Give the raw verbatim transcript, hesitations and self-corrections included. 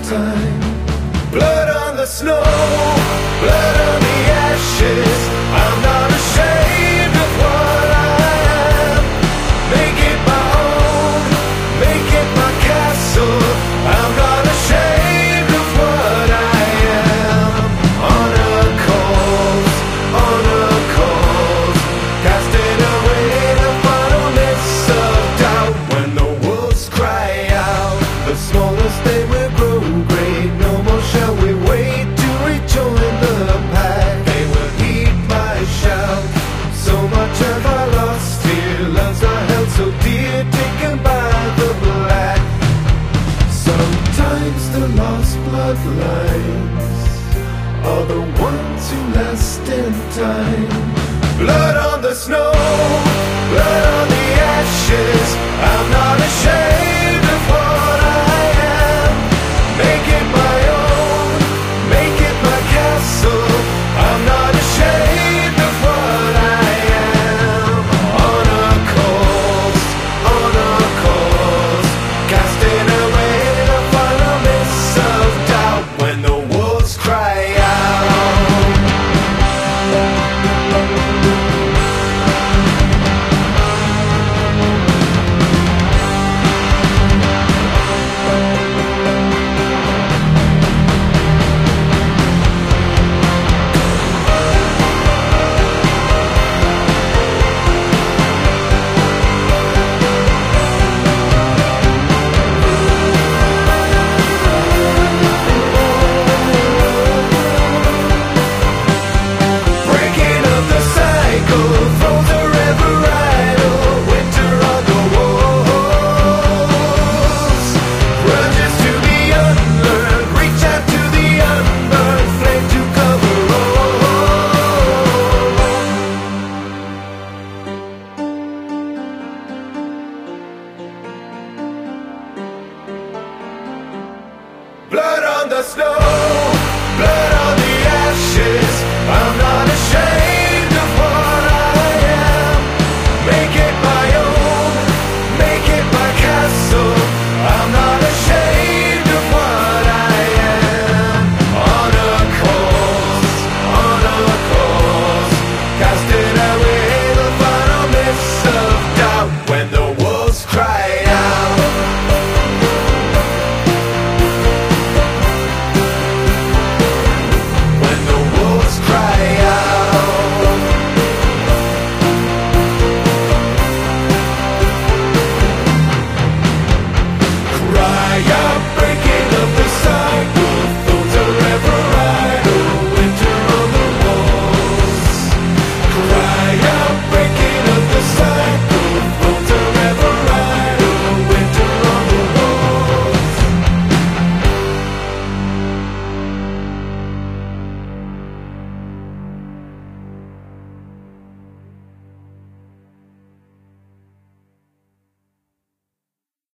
time. Blood on the snow, blood on the ashes. I'm not ashamed of what I am. Make it my own, make it my castle. I'm not ashamed of what I am. Honor calls, honor calls, casting away the final mist of doubt. When the wolves cry out, the smallest they will grow great. No more shall we wait to rejoin the pack. They will heed my shout. So much have I lost here. Loves I held so dear, taken by the black. Sometimes the lost bloodlines are the ones who last in time. Blood on the snow, blood on the ashes. I'm not ashamed of what I am. Make it my own, make it my castle. I'm not ashamed of what I am. Honor calls, honor calls, casting away the final mist of doubt. When the wolves cry out, breaking up the cycle, throws are ever idle. Winter on the walls, grudges to be unlearned. Reach out to the unburned flame to cover all. Blood on the snow.